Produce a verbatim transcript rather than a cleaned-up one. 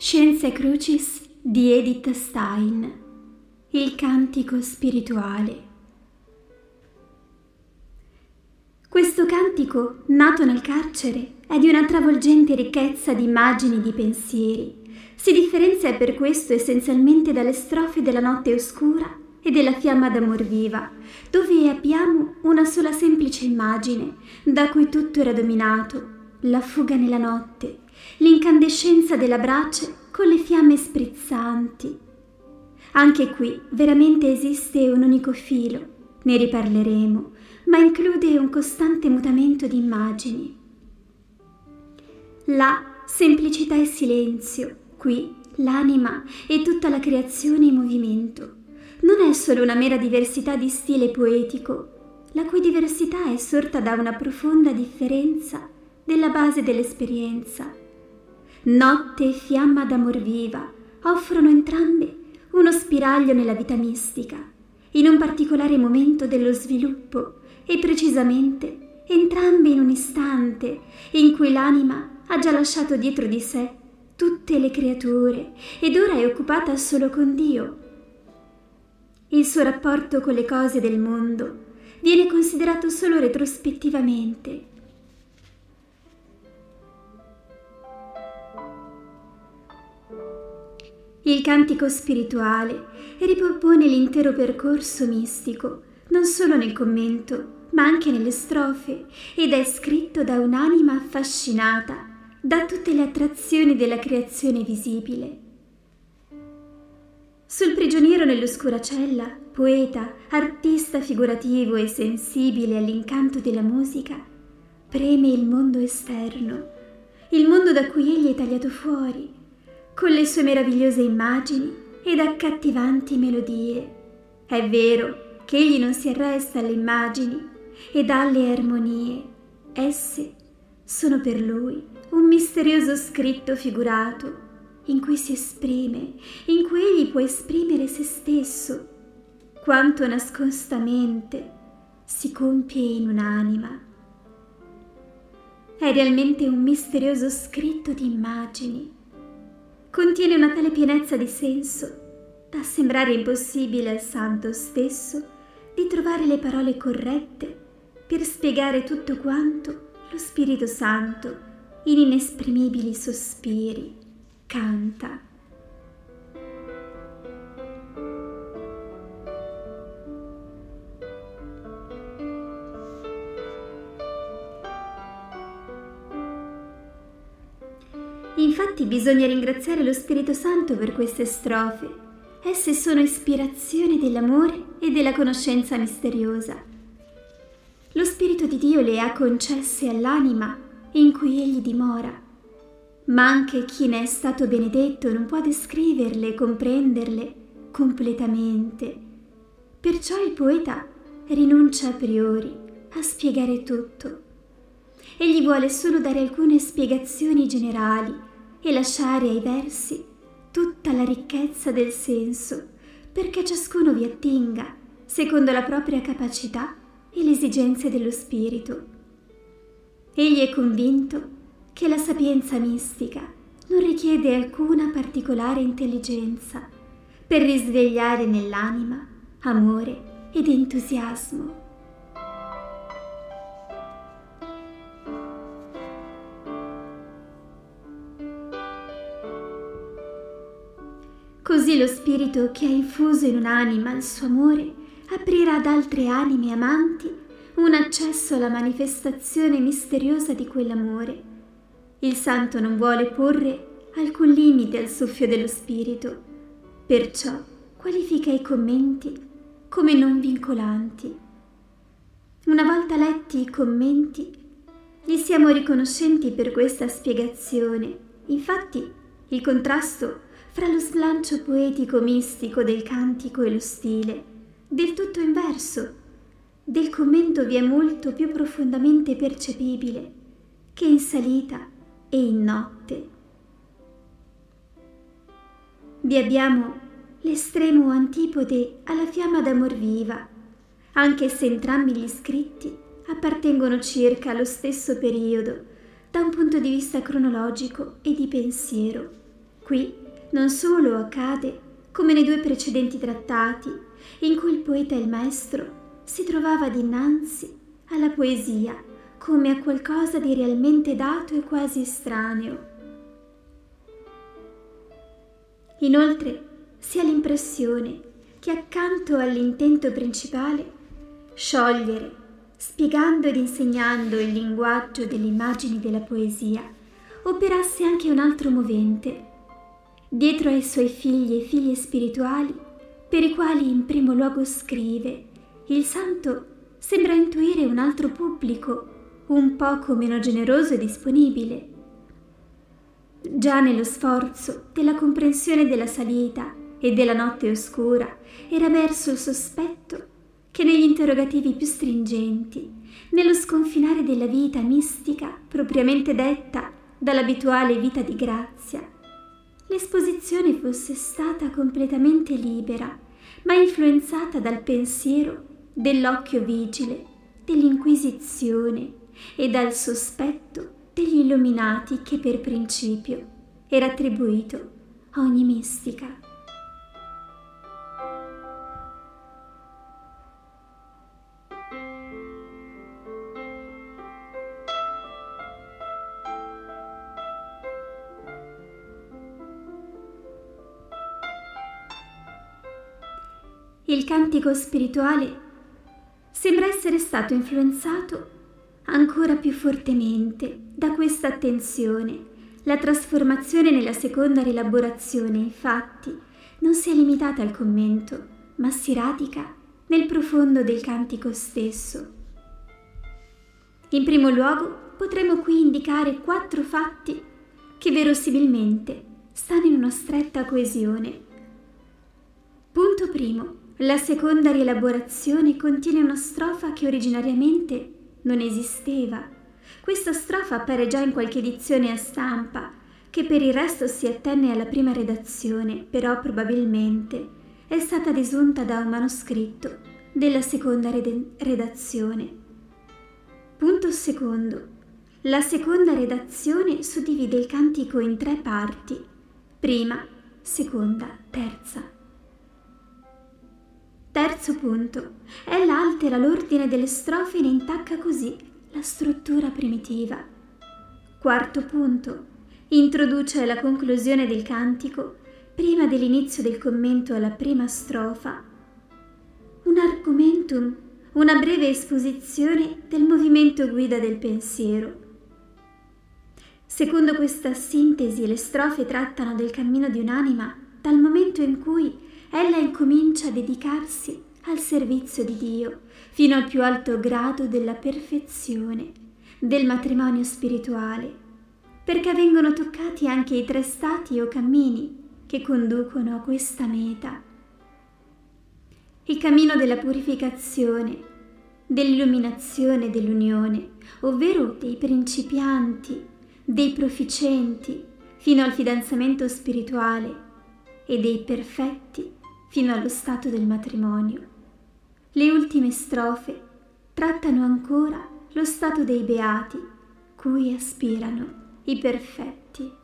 Scientia Crucis di Edith Stein. Il cantico spirituale. Questo cantico, nato nel carcere, è di una travolgente ricchezza di immagini e di pensieri. Si differenzia per questo essenzialmente dalle strofe della Notte Oscura e della Fiamma d'Amor Viva, dove abbiamo una sola semplice immagine da cui tutto era dominato, la fuga nella notte, l'incandescenza della brace con le fiamme sprizzanti. Anche qui veramente esiste un unico filo, ne riparleremo, ma include un costante mutamento di immagini. Là semplicità e silenzio, qui l'anima e tutta la creazione in movimento. Non è solo una mera diversità di stile poetico, la cui diversità è sorta da una profonda differenza della base dell'esperienza. Notte e fiamma d'amor viva offrono entrambe uno spiraglio nella vita mistica, in un particolare momento dello sviluppo e precisamente entrambe in un istante in cui l'anima ha già lasciato dietro di sé tutte le creature ed ora è occupata solo con Dio. Il suo rapporto con le cose del mondo viene considerato solo retrospettivamente. Il cantico spirituale ripropone l'intero percorso mistico, non solo nel commento, ma anche nelle strofe, ed è scritto da un'anima affascinata da tutte le attrazioni della creazione visibile. Sul prigioniero nell'oscura cella, poeta, artista figurativo e sensibile all'incanto della musica, preme il mondo esterno, il mondo da cui egli è tagliato fuori, con le sue meravigliose immagini ed accattivanti melodie. È vero che egli non si arresta alle immagini ed alle armonie. Esse sono per lui un misterioso scritto figurato in cui si esprime, in cui egli può esprimere se stesso, quanto nascostamente si compie in un'anima. È realmente un misterioso scritto di immagini. Contiene una tale pienezza di senso da sembrare impossibile al santo stesso di trovare le parole corrette per spiegare tutto quanto lo Spirito Santo, in inesprimibili sospiri, canta. Infatti bisogna ringraziare lo Spirito Santo per queste strofe. Esse sono ispirazione dell'amore e della conoscenza misteriosa. Lo Spirito di Dio le ha concesse all'anima in cui egli dimora, ma anche chi ne è stato benedetto non può descriverle e comprenderle completamente. Perciò il poeta rinuncia a priori a spiegare tutto. Egli vuole solo dare alcune spiegazioni generali e lasciare ai versi tutta la ricchezza del senso, perché ciascuno vi attinga secondo la propria capacità e le esigenze dello spirito. Egli è convinto che la sapienza mistica non richiede alcuna particolare intelligenza per risvegliare nell'anima amore ed entusiasmo. Così lo spirito che ha infuso in un'anima il suo amore aprirà ad altre anime amanti un accesso alla manifestazione misteriosa di quell'amore. Il santo non vuole porre alcun limite al soffio dello spirito, perciò qualifica i commenti come non vincolanti. Una volta letti i commenti, gli siamo riconoscenti per questa spiegazione. Infatti, il contrasto fra lo slancio poetico mistico del cantico e lo stile, del tutto inverso, del commento vi è molto più profondamente percepibile che in salita e in notte. Vi abbiamo l'estremo antipode alla Fiamma d'Amor Viva, anche se entrambi gli scritti appartengono circa allo stesso periodo da un punto di vista cronologico e di pensiero. Qui Non solo accade, come nei due precedenti trattati, in cui il poeta e il maestro si trovava dinanzi alla poesia come a qualcosa di realmente dato e quasi estraneo. Inoltre si ha l'impressione che accanto all'intento principale, sciogliere, spiegando ed insegnando il linguaggio delle immagini della poesia, operasse anche un altro movente. Dietro ai suoi figli e figlie spirituali, per i quali in primo luogo scrive, il santo sembra intuire un altro pubblico, un poco meno generoso e disponibile. Già nello sforzo della comprensione della salita e della notte oscura era emerso il sospetto che negli interrogativi più stringenti, nello sconfinare della vita mistica propriamente detta dall'abituale vita di grazia, l'esposizione fosse stata completamente libera, ma influenzata dal pensiero dell'occhio vigile, dell'inquisizione e dal sospetto degli illuminati che per principio era attribuito a ogni mistica. Il cantico spirituale sembra essere stato influenzato ancora più fortemente da questa attenzione. La trasformazione nella seconda rielaborazione, infatti, non si è limitata al commento, ma si radica nel profondo del cantico stesso. In primo luogo, potremo qui indicare quattro fatti che verosimilmente stanno in una stretta coesione. Punto primo. La seconda rielaborazione contiene una strofa che originariamente non esisteva. Questa strofa appare già in qualche edizione a stampa, che per il resto si attenne alla prima redazione, però probabilmente è stata desunta da un manoscritto della seconda red- redazione. Punto secondo. La seconda redazione suddivide il cantico in tre parti: prima, seconda, terza. Terzo punto. Ella altera l'ordine delle strofe e ne intacca così la struttura primitiva. Quarto punto. Introduce alla conclusione del cantico, prima dell'inizio del commento alla prima strofa, un argumentum, una breve esposizione del movimento guida del pensiero. Secondo questa sintesi, le strofe trattano del cammino di un'anima dal momento in cui ella incomincia a dedicarsi al servizio di Dio fino al più alto grado della perfezione, del matrimonio spirituale, perché vengono toccati anche i tre stati o cammini che conducono a questa meta. Il cammino della purificazione, dell'illuminazione e dell'unione, ovvero dei principianti, dei proficenti, fino al fidanzamento spirituale, e dei perfetti fino allo stato del matrimonio. Le ultime strofe trattano ancora lo stato dei beati, cui aspirano i perfetti.